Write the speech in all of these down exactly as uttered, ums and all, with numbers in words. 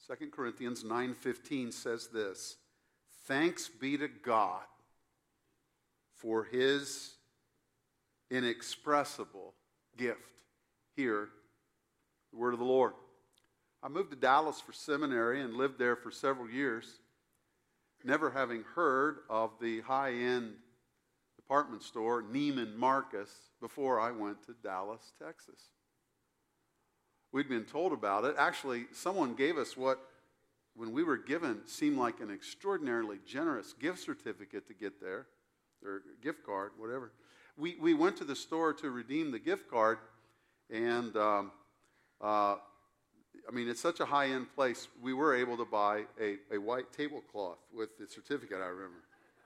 Second Corinthians nine fifteen says this, "Thanks be to God for his inexpressible gift." Here, the word of the Lord. I moved to Dallas for seminary and lived there for several years, never having heard of the high-end department store Neiman Marcus before I went to Dallas, Texas. We'd been told about it. Actually, someone gave us what, when we were given, seemed like an extraordinarily generous gift certificate to get there, or gift card, whatever. We we went to the store to redeem the gift card, and um, uh, I mean, it's such a high-end place, we were able to buy a, a white tablecloth with the certificate, I remember.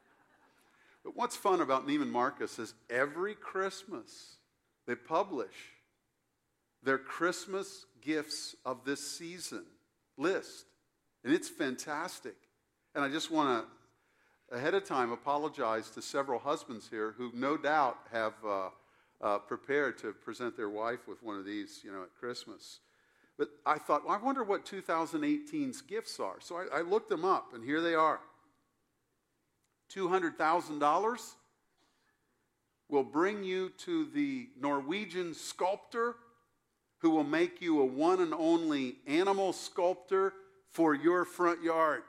But what's fun about Neiman Marcus is every Christmas they publish their Christmas gifts of this season list. And it's fantastic. And I just want to, ahead of time, apologize to several husbands here who no doubt have uh, uh, prepared to present their wife with one of these, you know, at Christmas. But I thought, well, I wonder what two thousand eighteen's gifts are. So I, I looked them up, and here they are. two hundred thousand dollars will bring you to the Norwegian sculptor who will make you a one and only animal sculptor for your front yard.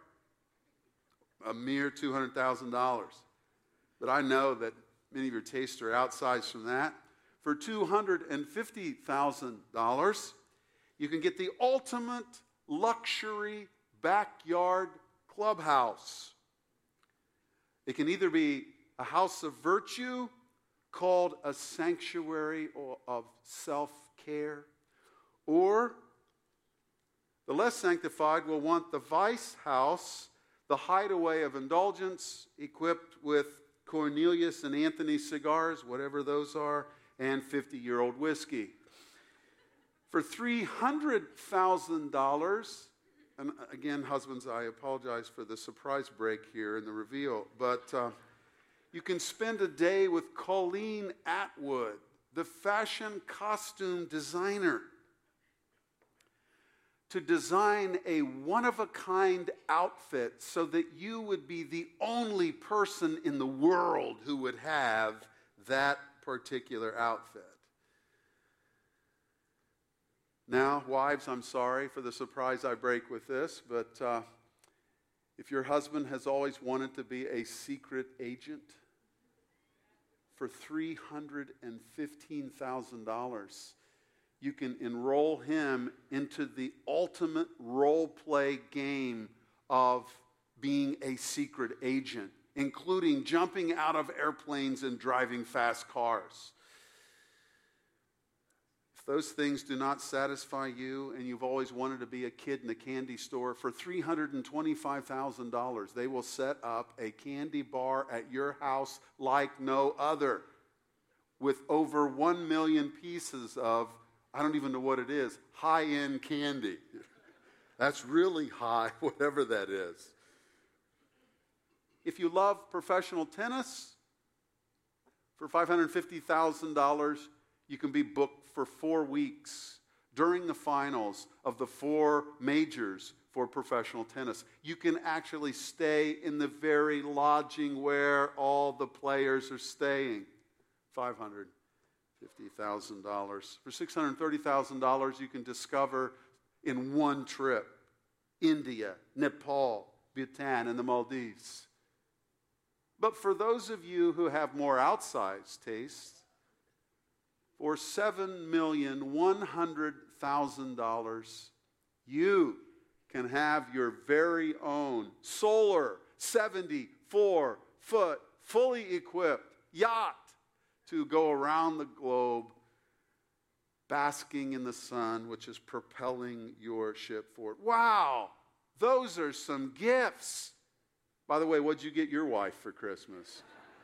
A mere two hundred thousand dollars. But I know that many of your tastes are outsized from that. For two hundred fifty thousand dollars, you can get the ultimate luxury backyard clubhouse. It can either be a house of virtue called a sanctuary of self-care, or the less sanctified will want the vice house, the hideaway of indulgence, equipped with Cornelius and Anthony cigars, whatever those are, and fifty-year-old whiskey. For three hundred thousand dollars, and again, husbands, I apologize for the surprise break here in the reveal, but uh, you can spend a day with Colleen Atwood, the fashion costume designer, to design a one-of-a-kind outfit so that you would be the only person in the world who would have that particular outfit. Now, wives, I'm sorry for the surprise I break with this, but uh, if your husband has always wanted to be a secret agent, for three hundred fifteen thousand dollars, you can enroll him into the ultimate role play game of being a secret agent, including jumping out of airplanes and driving fast cars. If those things do not satisfy you and you've always wanted to be a kid in a candy store, for three hundred twenty-five thousand dollars, they will set up a candy bar at your house like no other, with over one million pieces of, I don't even know what it is, high-end candy. That's really high, whatever that is. If you love professional tennis, for five hundred fifty thousand dollars, you can be booked for four weeks during the finals of the four majors for professional tennis. You can actually stay in the very lodging where all the players are staying. five hundred fifty thousand dollars. For six hundred thirty thousand dollars, you can discover in one trip India, Nepal, Bhutan, and the Maldives. But for those of you who have more outsized tastes, for seven million one hundred thousand dollars, you can have your very own solar seventy-four foot, fully equipped yacht to go around the globe, basking in the sun, which is propelling your ship forward. Wow, those are some gifts. By the way, what'd you get your wife for Christmas?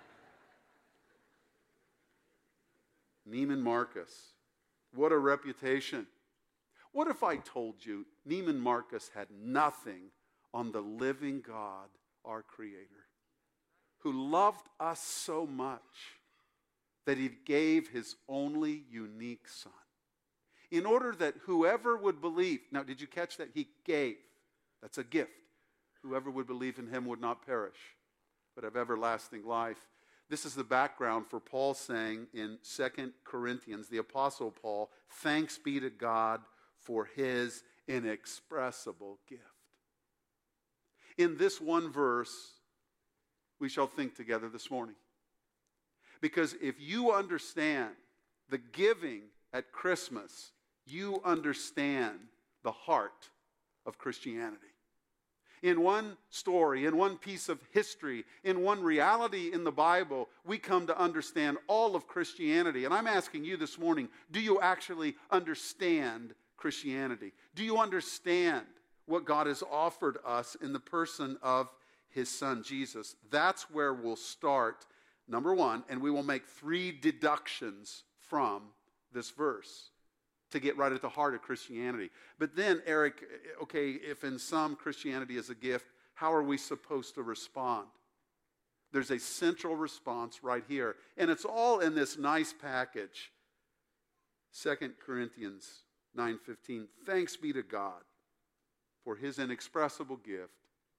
Neiman Marcus. What a reputation. What if I told you Neiman Marcus had nothing on the living God, our Creator, who loved us so much that he gave his only unique Son, in order that whoever would believe, now did you catch that? He gave. That's a gift. Whoever would believe in him would not perish, but have everlasting life. This is the background for Paul saying in Second Corinthians, the Apostle Paul, thanks be to God for his inexpressible gift. In this one verse, we shall think together this morning. Because if you understand the giving at Christmas, you understand the heart of Christianity. In one story, in one piece of history, in one reality in the Bible, we come to understand all of Christianity. And I'm asking you this morning, do you actually understand Christianity? Do you understand what God has offered us in the person of his Son, Jesus? That's where we'll start, number one, and we will make three deductions from this verse to get right at the heart of Christianity. But then, Eric, okay, if in some Christianity is a gift, how are we supposed to respond? There's a central response right here. And it's all in this nice package. Second Corinthians nine fifteen. Thanks be to God for his inexpressible gift.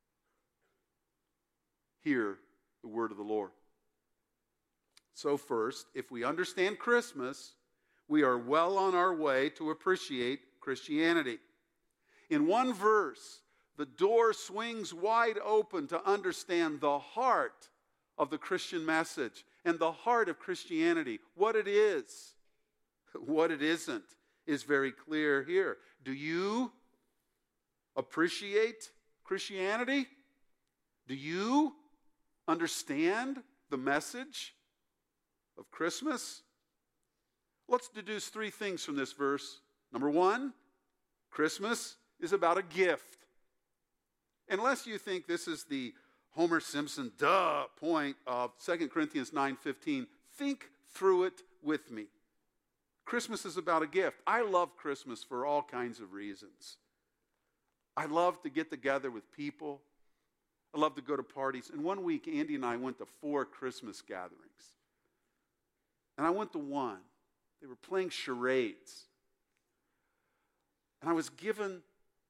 Hear the word of the Lord. So first, if we understand Christmas, we are well on our way to appreciate Christianity. In one verse, the door swings wide open to understand the heart of the Christian message and the heart of Christianity. What it is, what it isn't, is very clear here. Do you appreciate Christianity? Do you understand the message of Christmas? Let's deduce three things from this verse. Number one, Christmas is about a gift. Unless you think this is the Homer Simpson duh point of Second Corinthians nine fifteen, think through it with me. Christmas is about a gift. I love Christmas for all kinds of reasons. I love to get together with people. I love to go to parties. And one week, Andy and I went to four Christmas gatherings. And I went to one. They were playing charades. And I was given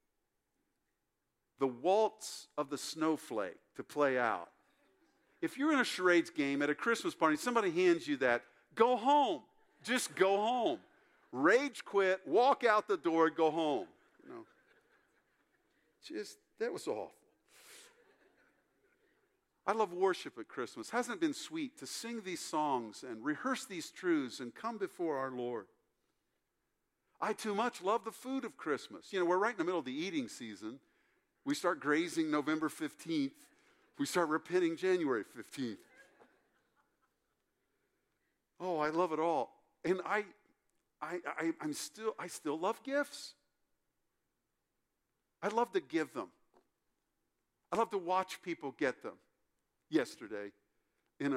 the waltz of the snowflake to play out. If you're in a charades game at a Christmas party, somebody hands you that, go home. Just go home. Rage quit, walk out the door, go home. You know, just, that was awful. I love worship at Christmas. Hasn't it been sweet to sing these songs and rehearse these truths and come before our Lord? I too much love the food of Christmas. You know, we're right in the middle of the eating season. We start grazing November fifteenth. We start repenting January fifteenth. Oh, I love it all. And I, I, I, I'm still, I still love gifts. I love to give them. I love to watch people get them. Yesterday, in a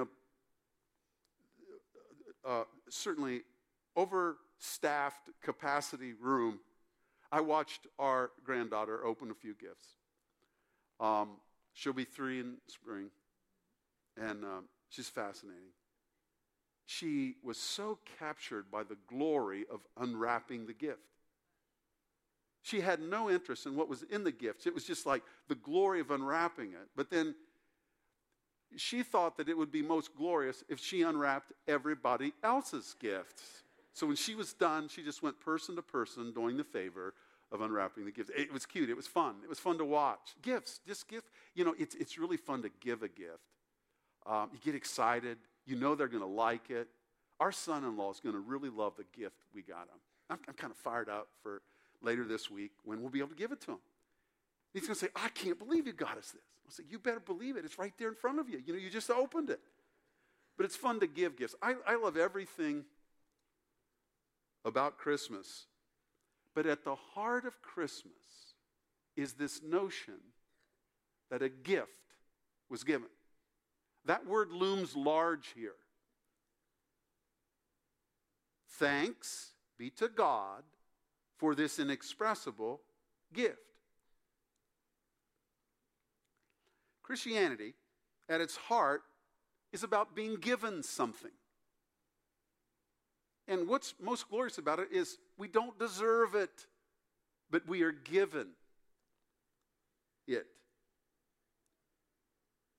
uh, certainly overstaffed capacity room, I watched our granddaughter open a few gifts. Um, she'll be three in spring, and um, she's fascinating. She was so captured by the glory of unwrapping the gift. She had no interest in what was in the gifts. It was just like the glory of unwrapping it. But then she thought that it would be most glorious if she unwrapped everybody else's gifts. So when she was done, she just went person to person doing the favor of unwrapping the gifts. It was cute. It was fun. It was fun to watch. Gifts, just gift. You know, it's, it's really fun to give a gift. Um, you get excited. You know they're going to like it. Our son-in-law is going to really love the gift we got him. I'm, I'm kind of fired up for later this week when we'll be able to give it to him. He's going to say, I can't believe you got us this. I'll say, you better believe it. It's right there in front of you. You know, you just opened it. But it's fun to give gifts. I, I love everything about Christmas. But at the heart of Christmas is this notion that a gift was given. That word looms large here. Thanks be to God for this inexpressible gift. Christianity, at its heart, is about being given something. And what's most glorious about it is we don't deserve it, but we are given.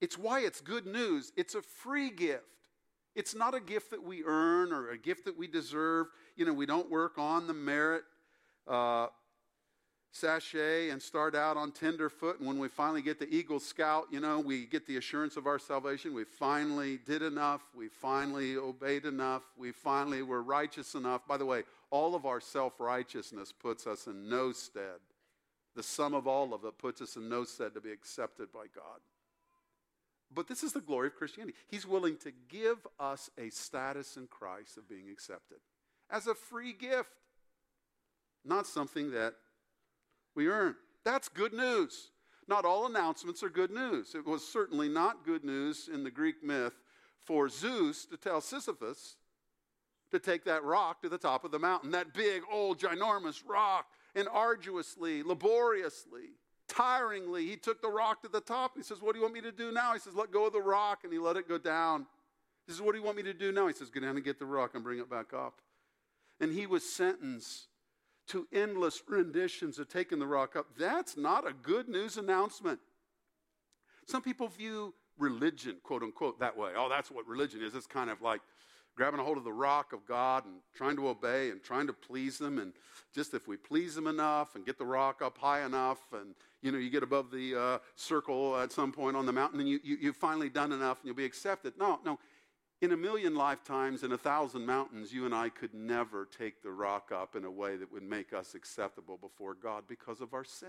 It's why it's good news. It's a free gift. It's not a gift that we earn or a gift that we deserve. You know, we don't work on the merit uh, sachet and start out on tenderfoot. And when we finally get the Eagle Scout, you know, we get the assurance of our salvation. We finally did enough. We finally obeyed enough. We finally were righteous enough. By the way, all of our self-righteousness puts us in no stead. The sum of all of it puts us in no stead to be accepted by God. But this is the glory of Christianity. He's willing to give us a status in Christ of being accepted as a free gift, not something that we earn. That's good news. Not all announcements are good news. It was certainly not good news in the Greek myth for Zeus to tell Sisyphus to take that rock to the top of the mountain, that big, old, ginormous rock, and arduously, laboriously, tiringly, he took the rock to the top. He says, what do you want me to do now? He says, let go of the rock, and he let it go down. He says, what do you want me to do now? He says, go down and get the rock and bring it back up. And he was sentenced to endless renditions of taking the rock up. That's not a good news announcement. Some people view religion, quote unquote, that way. Oh, that's what religion is. It's kind of like grabbing a hold of the rock of God and trying to obey and trying to please Him. And just if we please Him enough and get the rock up high enough and, you know, you get above the uh, circle at some point on the mountain and you, you, you've finally done enough and you'll be accepted. No, no. In a million lifetimes, in a thousand mountains, you and I could never take the rock up in a way that would make us acceptable before God because of our sin.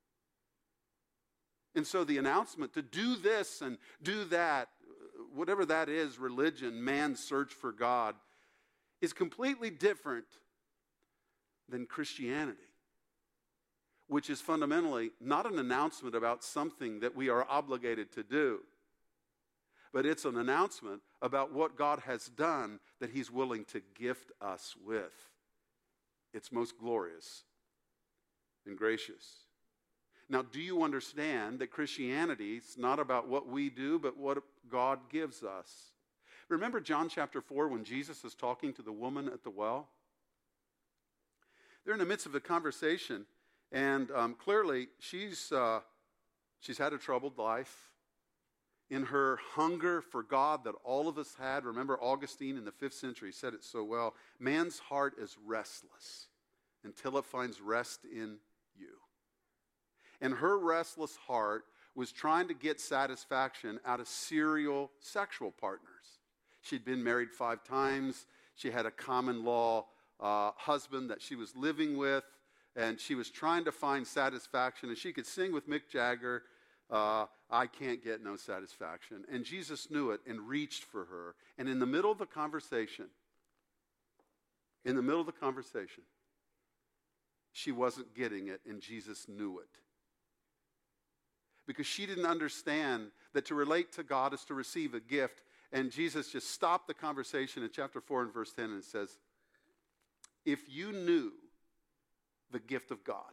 And so the announcement to do this and do that, whatever that is, religion, man's search for God, is completely different than Christianity, which is fundamentally not an announcement about something that we are obligated to do, but it's an announcement about what God has done that He's willing to gift us with. It's most glorious and gracious. Now, do you understand that Christianity is not about what we do, but what God gives us? Remember John chapter four when Jesus is talking to the woman at the well? They're in the midst of a conversation, and um, clearly she's, uh, she's had a troubled life. In her hunger for God that all of us had, remember Augustine in the fifth century said it so well, man's heart is restless until it finds rest in you. And her restless heart was trying to get satisfaction out of serial sexual partners. She'd been married five times. She had a common law uh, husband that she was living with, and she was trying to find satisfaction. And she could sing with Mick Jagger, uh, I can't get no satisfaction. And Jesus knew it and reached for her. And in the middle of the conversation, in the middle of the conversation, she wasn't getting it, and Jesus knew it. Because she didn't understand that to relate to God is to receive a gift. And Jesus just stopped the conversation in chapter four and verse ten and says, if you knew the gift of God,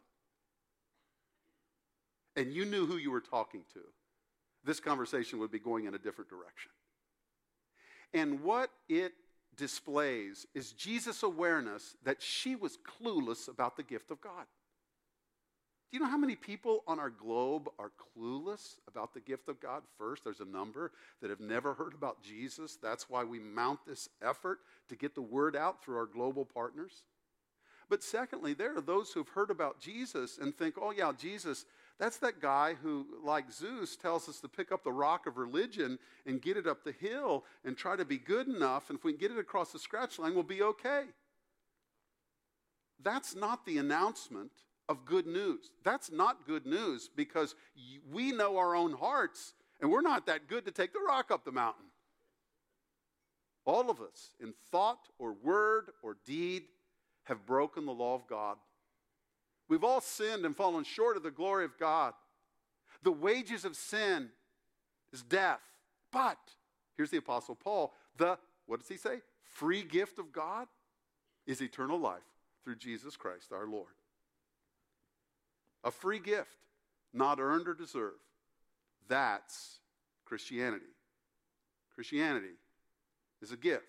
and you knew who you were talking to, this conversation would be going in a different direction. And what it displays is Jesus' awareness that she was clueless about the gift of God. Do you know how many people on our globe are clueless about the gift of God? First, there's a number that have never heard about Jesus. That's why we mount this effort to get the word out through our global partners. But secondly, there are those who've heard about Jesus and think, oh yeah, Jesus, that's that guy who, like Zeus, tells us to pick up the rock of religion and get it up the hill and try to be good enough, and if we can get it across the scratch line, we'll be okay. That's not the announcement of good news. That's not good news because we know our own hearts, and we're not that good to take the rock up the mountain. All of us, in thought or word or deed, have broken the law of God. We've all sinned and fallen short of the glory of God. The wages of sin is death. But, here's the Apostle Paul, the, what does he say? Free gift of God is eternal life through Jesus Christ our Lord. A free gift, not earned or deserved. That's Christianity. Christianity is a gift.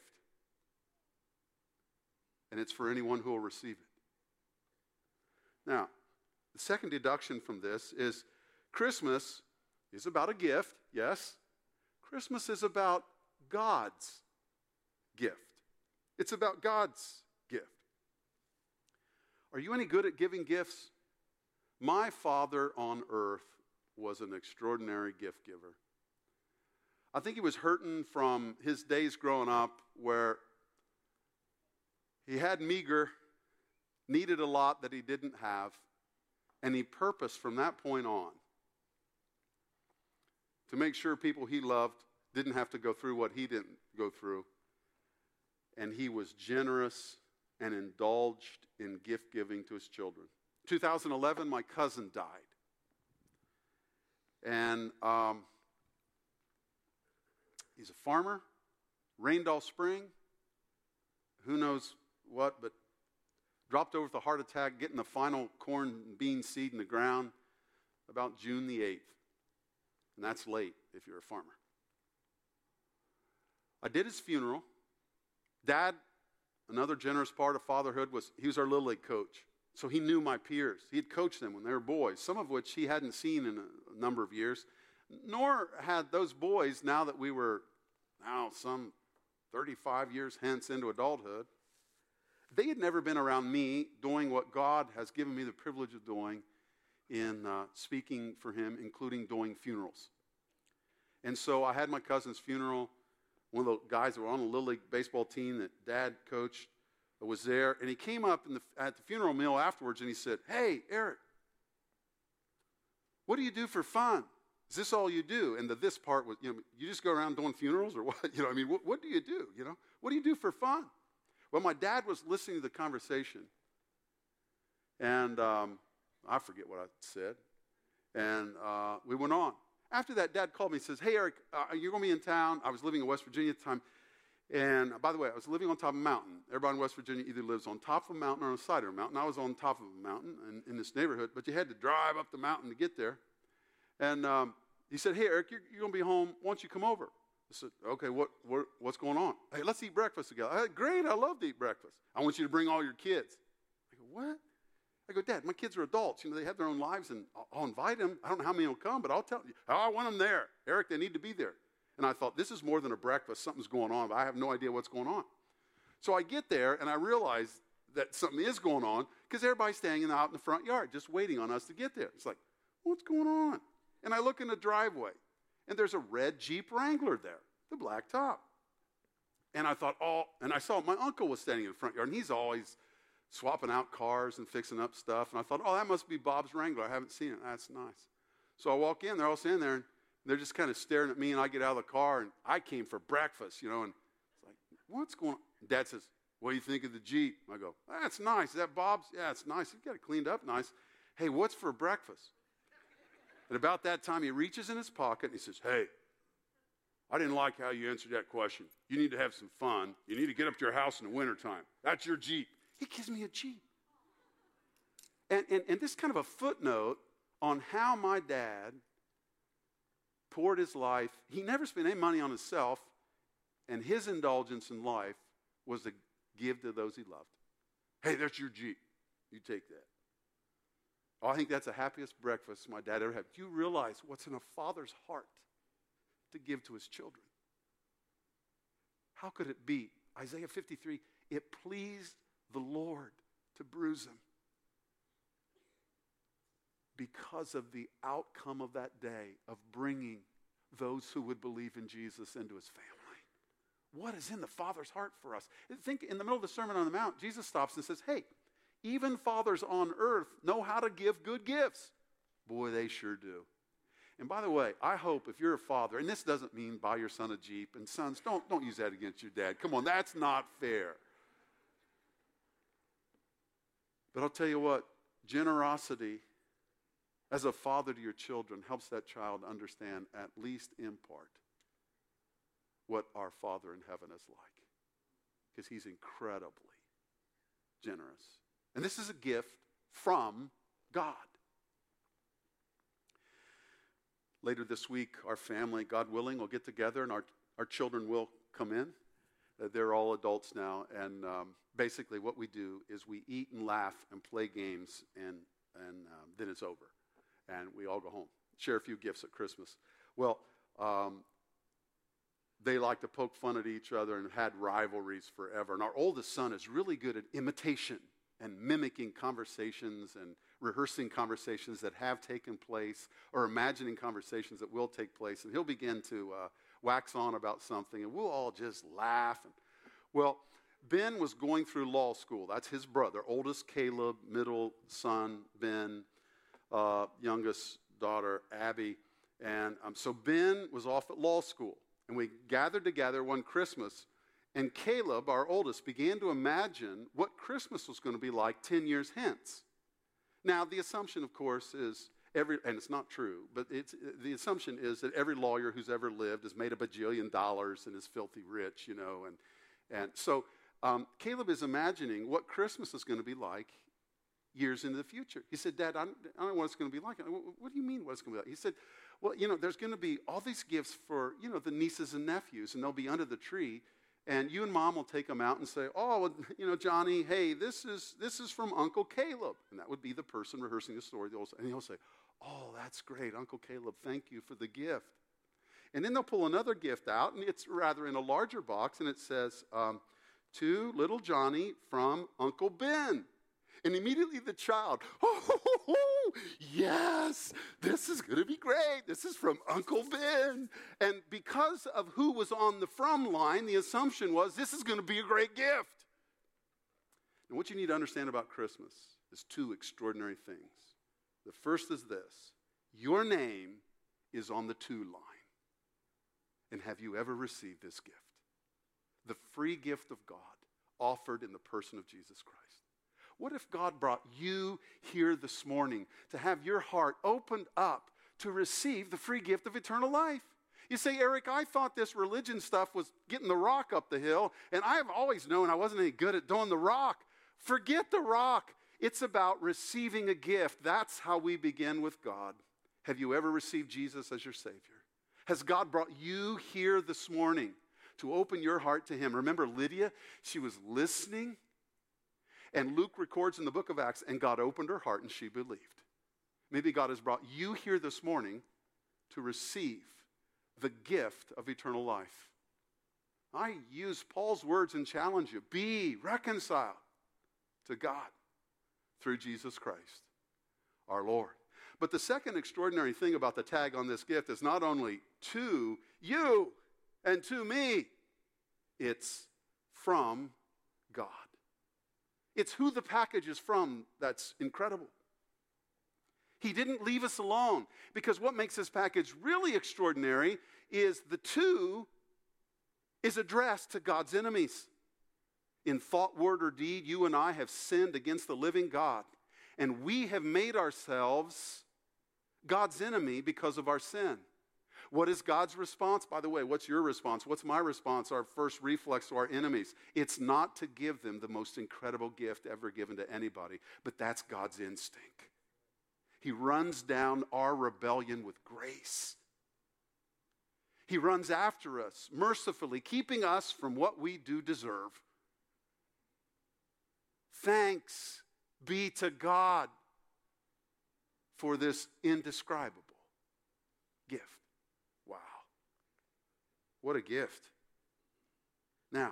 And it's for anyone who will receive it. Now, the second deduction from this is Christmas is about a gift, yes, Christmas is about God's gift. It's about God's gift. Are you any good at giving gifts? My father on earth was an extraordinary gift giver. I think he was hurting from his days growing up where he had meager, needed a lot that he didn't have, and he purposed from that point on to make sure people he loved didn't have to go through what he didn't go through. And he was generous and indulged in gift giving to his children. two thousand eleven, my cousin died. And um, he's a farmer, Raindall Spring, who knows what, but dropped over with a heart attack, getting the final corn and bean seed in the ground about June the eighth. And that's late if you're a farmer. I did his funeral. Dad, another generous part of fatherhood, was he was our Little League coach. So he knew my peers. He had coached them when they were boys, some of which he hadn't seen in a number of years, nor had those boys, now that we were now some thirty-five years hence into adulthood, they had never been around me doing what God has given me the privilege of doing in uh, speaking for him, including doing funerals. And so I had my cousin's funeral. One of the guys that were on the Little League baseball team that Dad coached was there, and he came up in the, at the funeral meal afterwards, and he said, "Hey, Eric, what do you do for fun? Is this all you do?" And the this part was, you know, you just go around doing funerals, or what? You know, I mean, what, what do you do? You know, what do you do for fun? Well, my dad was listening to the conversation, and um, I forget what I said, and uh, we went on. After that, Dad called me and says, "Hey, Eric, uh, you're going to be in town." I was living in West Virginia at the time. And by the way, I was living on top of a mountain. Everybody in West Virginia either lives on top of a mountain or on the side of a mountain. I was on top of a mountain in, in this neighborhood, but you had to drive up the mountain to get there. And um, he said, "Hey, Eric, you're, you're going to be home. Why don't you come over?" I said, "Okay, what, what what's going on?" "Hey, let's eat breakfast together." I said, "Great, I love to eat breakfast. I want you to bring all your kids." I go, "What?" I go, "Dad, my kids are adults. You know, they have their own lives, and I'll, I'll invite them. I don't know how many will come, but I'll tell you. Oh, I want them there. Eric, they need to be there." And I thought, this is more than a breakfast. Something's going on, but I have no idea what's going on. So I get there, and I realize that something is going on because everybody's standing out in the front yard just waiting on us to get there. It's like, what's going on? And I look in the driveway, and there's a red Jeep Wrangler there, the black top. And I thought, oh, and I saw my uncle was standing in the front yard, and he's always swapping out cars and fixing up stuff. And I thought, oh, that must be Bob's Wrangler. I haven't seen it. That's nice. So I walk in, they're all standing there, and they're just kind of staring at me, and I get out of the car, and I came for breakfast, you know, and it's like, what's going on? Dad says, "What do you think of the Jeep?" I go, "That's nice. Is that Bob's?" "Yeah, it's nice. You've got it cleaned up nice." "Hey, what's for breakfast?" And about that time, he reaches in his pocket, and he says, "Hey, I didn't like how you answered that question. You need to have some fun. You need to get up to your house in the wintertime. That's your Jeep." He gives me a Jeep. And, and, and this is kind of a footnote on how my dad poured his life. He never spent any money on himself, and his indulgence in life was to give to those he loved. "Hey, that's your Jeep. You take that." Oh, I think that's the happiest breakfast my dad ever had. Do you realize what's in a father's heart to give to his children? How could it be? Isaiah fifty-three, it pleased the Lord to bruise him. Because of the outcome of that day of bringing those who would believe in Jesus into his family. What is in the Father's heart for us? Think in the middle of the Sermon on the Mount, Jesus stops and says, "Hey, even fathers on earth know how to give good gifts." Boy, they sure do. And by the way, I hope if you're a father, and this doesn't mean buy your son a Jeep, and sons, don't, don't use that against your dad. Come on, that's not fair. But I'll tell you what, generosity as a father to your children helps that child understand, at least in part, what our Father in heaven is like. Because he's incredibly generous. And this is a gift from God. Later this week, our family, God willing, will get together, and our, our children will come in. Uh, they're all adults now, and um, basically what we do is we eat and laugh and play games, and, and um, then it's over. And we all go home, share a few gifts at Christmas. Well, um, they like to poke fun at each other and had rivalries forever. And our oldest son is really good at imitation and mimicking conversations and rehearsing conversations that have taken place or imagining conversations that will take place. And he'll begin to uh, wax on about something, and we'll all just laugh. And, well, Ben was going through law school. That's his brother, oldest Caleb, middle son Ben, uh, youngest daughter Abby. And um, so Ben was off at law school. And we gathered together one Christmas, and Caleb, our oldest, began to imagine what Christmas was going to be like ten years hence. Now, the assumption, of course, is every, and it's not true, but it's, the assumption is that every lawyer who's ever lived has made a bajillion dollars and is filthy rich, you know. And, and so um, Caleb is imagining what Christmas is going to be like years into the future. He said, Dad, I don't, I don't know what it's going to be like. What do you mean what it's going to be like? He said, well, you know, there's going to be all these gifts for, you know, the nieces and nephews, and they'll be under the tree, and you and Mom will take them out and say, oh, well, you know, Johnny, hey, this is this is from Uncle Caleb. And that would be the person rehearsing the story. And he'll say, oh, that's great, Uncle Caleb, thank you for the gift. And then they'll pull another gift out, and it's rather in a larger box, and it says, um, to little Johnny from Uncle Ben. And immediately the child, oh, ho, ho, ho, yes, this is going to be great. This is from Uncle Ben. And because of who was on the from line, the assumption was this is going to be a great gift. And what you need to understand about Christmas is two extraordinary things. The first is this: your name is on the to line. And have you ever received this gift? The free gift of God offered in the person of Jesus Christ. What if God brought you here this morning to have your heart opened up to receive the free gift of eternal life? You say, Eric, I thought this religion stuff was getting the rock up the hill, and I've always known I wasn't any good at doing the rock. Forget the rock. It's about receiving a gift. That's how we begin with God. Have you ever received Jesus as your Savior? Has God brought you here this morning to open your heart to Him? Remember Lydia? She was listening. And Luke records in the book of Acts, and God opened her heart and she believed. Maybe God has brought you here this morning to receive the gift of eternal life. I use Paul's words and challenge you. Be reconciled to God through Jesus Christ, our Lord. But the second extraordinary thing about the tag on this gift is not only to you and to me, it's from God. It's who the package is from that's incredible. He didn't leave us alone, because what makes this package really extraordinary is the to is addressed to God's enemies. In thought, word, or deed, you and I have sinned against the living God, and we have made ourselves God's enemy because of our sin. What is God's response? By the way, what's your response? What's my response? Our first reflex to our enemies. It's not to give them the most incredible gift ever given to anybody, but that's God's instinct. He runs down our rebellion with grace. He runs after us mercifully, keeping us from what we do deserve. Thanks be to God for this indescribable gift. Wow. What a gift. Now,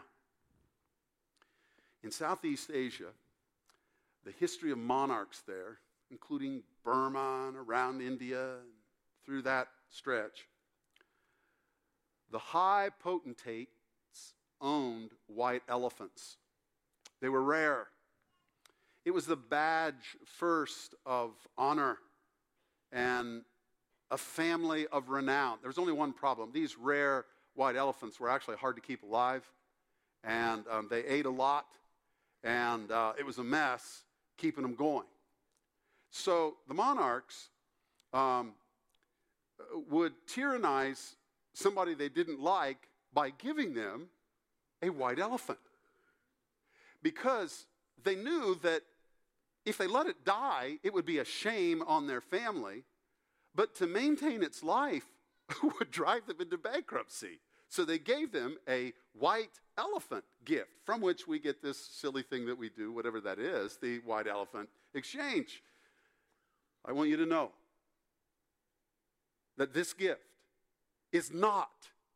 in Southeast Asia, the history of monarchs there, including Burma and around India, through that stretch, the high potentates owned white elephants. They were rare. It was the badge first of honor and a family of renown. There was only one problem. These rare white elephants were actually hard to keep alive, and um, they ate a lot, and uh, it was a mess keeping them going. So the monarchs um, would tyrannize somebody they didn't like by giving them a white elephant, because they knew that if they let it die, it would be a shame on their family, but to maintain its life would drive them into bankruptcy. So they gave them a white elephant gift, from which we get this silly thing that we do, whatever that is, the white elephant exchange. I want you to know that this gift is not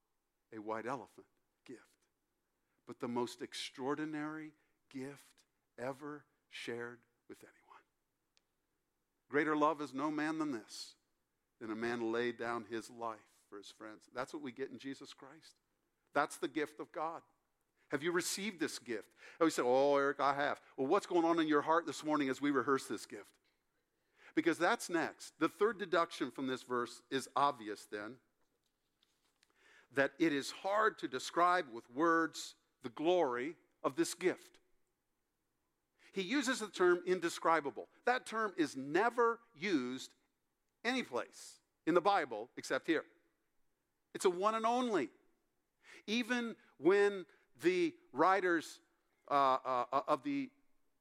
a white elephant gift, but the most extraordinary gift ever shared with anyone. Greater love is no man than this, than a man lay down his life for his friends. That's what we get in Jesus Christ. That's the gift of God. Have you received this gift? And we say, oh, Eric, I have. Well, what's going on in your heart this morning as we rehearse this gift? Because that's next. The third deduction from this verse is obvious then, that it is hard to describe with words the glory of this gift. He uses the term indescribable. That term is never used anyplace in the Bible except here. It's a one and only. Even when the writers uh, uh, of the,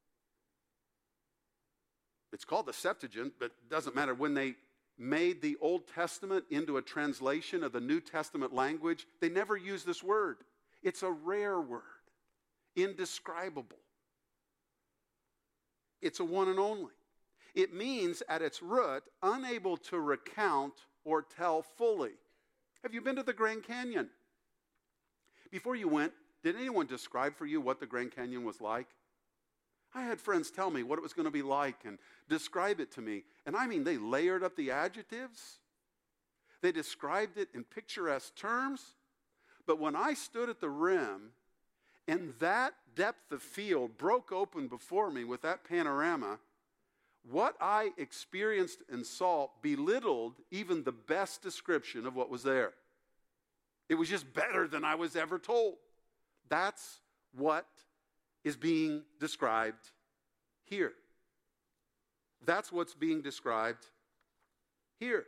it's called the Septuagint, but it doesn't matter, when they made the Old Testament into a translation of the New Testament language, they never use this word. It's a rare word, indescribable. It's a one and only. It means at its root, unable to recount or tell fully. Have you been to the Grand Canyon? Before you went, did anyone describe for you what the Grand Canyon was like? I had friends tell me what it was going to be like and describe it to me. And I mean, they layered up the adjectives. They described it in picturesque terms. But when I stood at the rim and that depth of field broke open before me with that panorama, what I experienced and saw belittled even the best description of what was there. It was just better than I was ever told. That's what is being described here. That's what's being described here.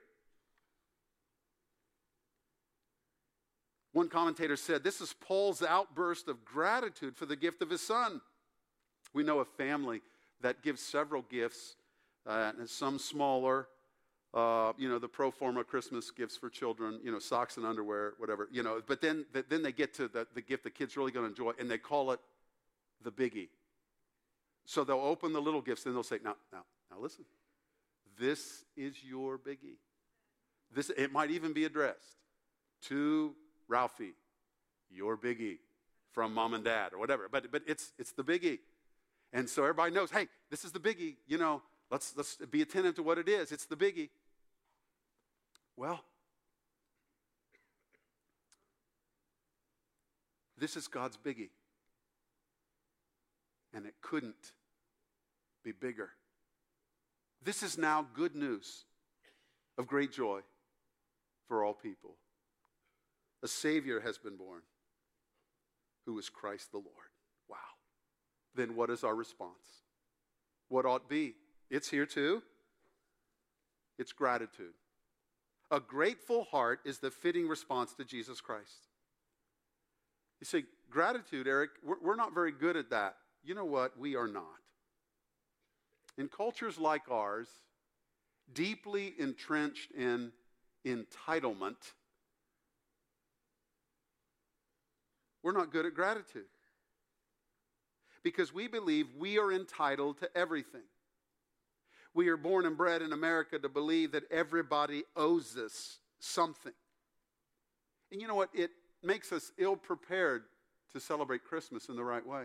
One commentator said, this is Paul's outburst of gratitude for the gift of his son. We know a family that gives several gifts, uh, and some smaller, uh, you know, the pro forma Christmas gifts for children, you know, socks and underwear, whatever, you know, but then, then they get to the, the gift the kid's really going to enjoy, and they call it the biggie. So they'll open the little gifts, and they'll say, now, now, now listen, this is your biggie. This, it might even be addressed to Ralphie, your biggie from mom and dad or whatever, but but it's it's the biggie. And so everybody knows, hey, this is the biggie, you know, let's let's be attentive to what it is. It's the biggie. Well, this is God's biggie. And it couldn't be bigger. This is now good news of great joy for all people. A Savior has been born, who is Christ the Lord. Wow. Then what is our response? What ought be? It's here too. It's gratitude. A grateful heart is the fitting response to Jesus Christ. You say, gratitude, Eric, we're, we're not very good at that. You know what? We are not. In cultures like ours, deeply entrenched in entitlement, we're not good at gratitude. Because we believe we are entitled to everything. We are born and bred in America to believe that everybody owes us something. And you know what? It makes us ill-prepared to celebrate Christmas in the right way.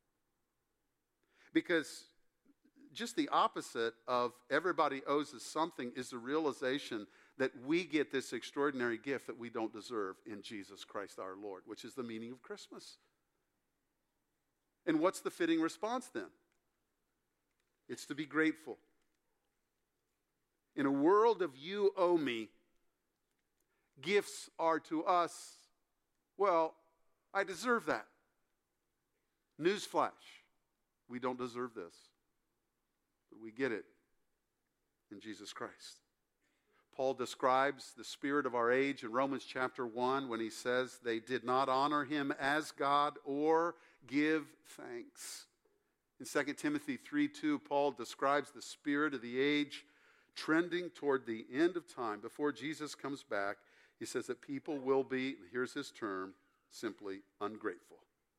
Because just the opposite of everybody owes us something is the realization that we get this extraordinary gift that we don't deserve in Jesus Christ our Lord, which is the meaning of Christmas. And what's the fitting response then? It's to be grateful. In a world of you owe me, gifts are to us, well, I deserve that. Newsflash, we don't deserve this. But we get it in Jesus Christ. Paul describes the spirit of our age in Romans chapter one when he says they did not honor him as God or give thanks. In Second Timothy three two, Paul describes the spirit of the age trending toward the end of time. Before Jesus comes back, he says that people will be, here's his term, simply ungrateful.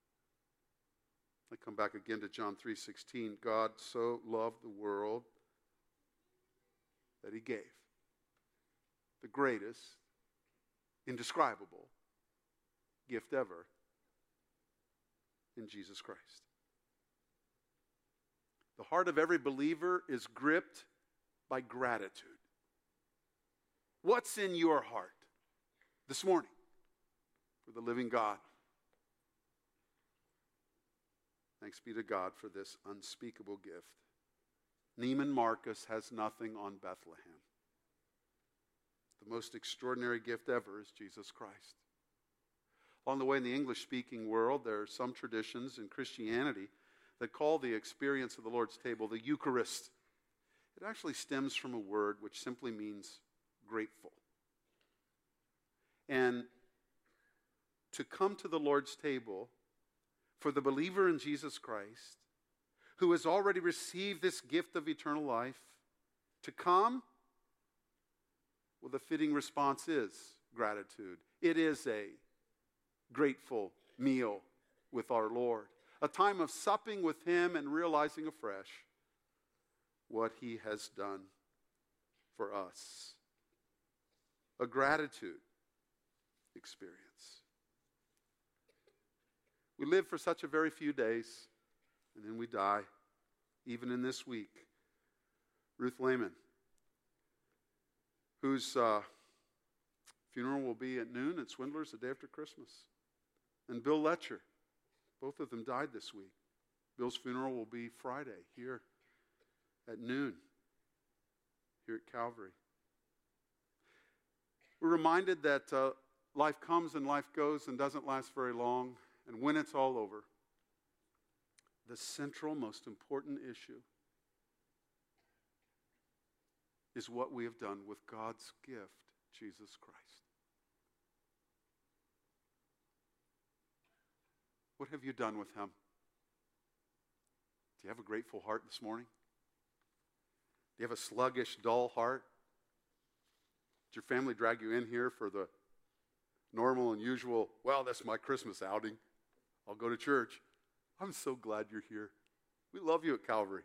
I come back again to John three sixteen. God so loved the world that he gave the greatest, indescribable gift ever in Jesus Christ. The heart of every believer is gripped by gratitude. What's in your heart this morning for the living God? Thanks be to God for this unspeakable gift. Neiman Marcus has nothing on Bethlehem. The most extraordinary gift ever is Jesus Christ. Along the way, in the English-speaking world, there are some traditions in Christianity that call the experience of the Lord's table the Eucharist. It actually stems from a word which simply means grateful. And to come to the Lord's table for the believer in Jesus Christ, who has already received this gift of eternal life, to come, well, the fitting response is gratitude. It is a grateful meal with our Lord, a time of supping with Him and realizing afresh what He has done for us. A gratitude experience. We live for such a very few days, and then we die, even in this week. Ruth Lehman, whose uh, funeral will be at noon at Swindlers the day after Christmas. And Bill Letcher, both of them died this week. Bill's funeral will be Friday here at noon here at Calvary. We're reminded that uh, life comes and life goes and doesn't last very long. And when it's all over, the central, most important issue is what we have done with God's gift, Jesus Christ. What have you done with Him? Do you have a grateful heart this morning? Do you have a sluggish, dull heart? Did your family drag you in here for the normal and usual, well, that's my Christmas outing. I'll go to church. I'm so glad you're here. We love you at Calvary.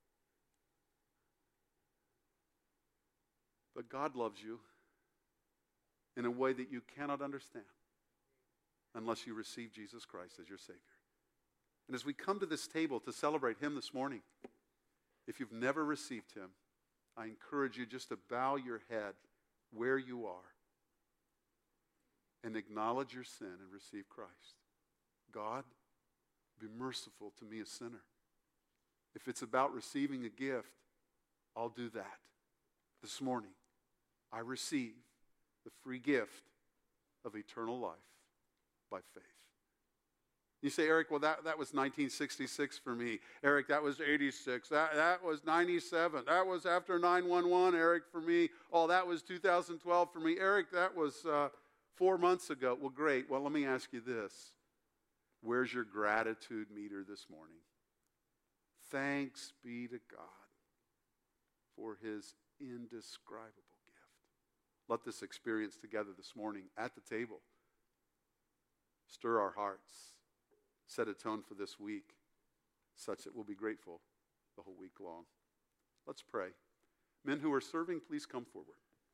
But God loves you in a way that you cannot understand unless you receive Jesus Christ as your Savior. And as we come to this table to celebrate Him this morning, if you've never received Him, I encourage you just to bow your head where you are and acknowledge your sin and receive Christ. God, be merciful to me, a sinner. If it's about receiving a gift, I'll do that. This morning, I receive the free gift of eternal life by faith. You say, Eric, well, that, that was nineteen sixty-six for me. Eric, that was eighty-six. That, that was ninety-seven. That was after nine one one, Eric, for me. Oh, that was two thousand twelve for me. Eric, that was uh, four months ago. Well, great. Well, let me ask you this. Where's your gratitude meter this morning? Thanks be to God for His indescribable gift. Let this experience together this morning at the table stir our hearts, set a tone for this week such that we'll be grateful the whole week long. Let's pray. Men who are serving, please come forward.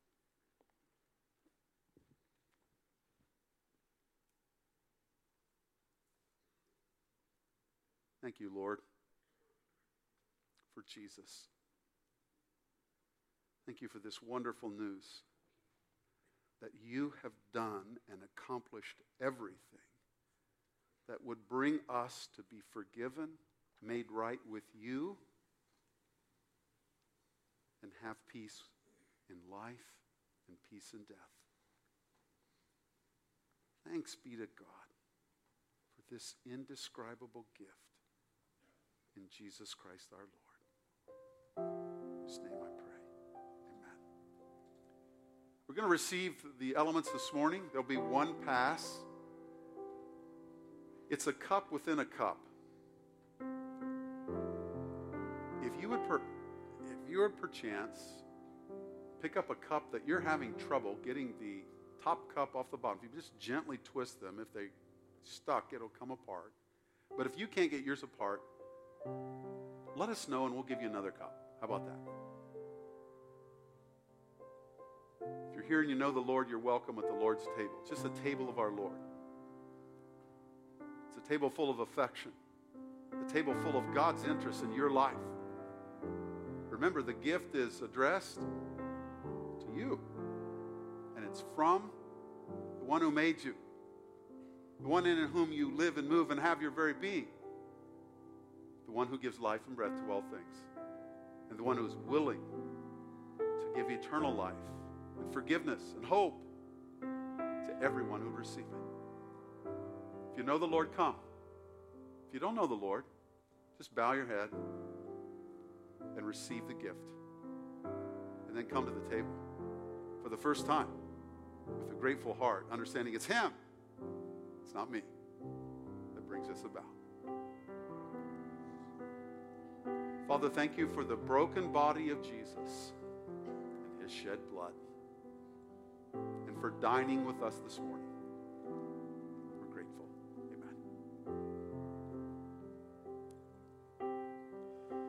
Thank you, Lord, for Jesus. Thank you for this wonderful news that you have done and accomplished everything that would bring us to be forgiven, made right with you, and have peace in life and peace in death. Thanks be to God for this indescribable gift in Jesus Christ our Lord. In His name I pray. Amen. We're going to receive the elements this morning. There'll be one pass. It's a cup within a cup. If you would, per, if you would perchance pick up a cup that you're having trouble getting the top cup off the bottom, if you just gently twist them, if they stuck, it'll come apart. But if you can't get yours apart, let us know and we'll give you another cup. How about that? If you're here and you know the Lord, you're welcome at the Lord's table. It's just a table of our Lord. It's a table full of affection, a table full of God's interest in your life. Remember, the gift is addressed to you, and it's from the one who made you, the one in whom you live and move and have your very being, the one who gives life and breath to all things, and the one who is willing to give eternal life and forgiveness and hope to everyone who would receive it. If you know the Lord, come. If you don't know the Lord, just bow your head and receive the gift. And then come to the table for the first time with a grateful heart, understanding it's Him, it's not me, that brings us about. Father, thank you for the broken body of Jesus and His shed blood, and for dining with us this morning.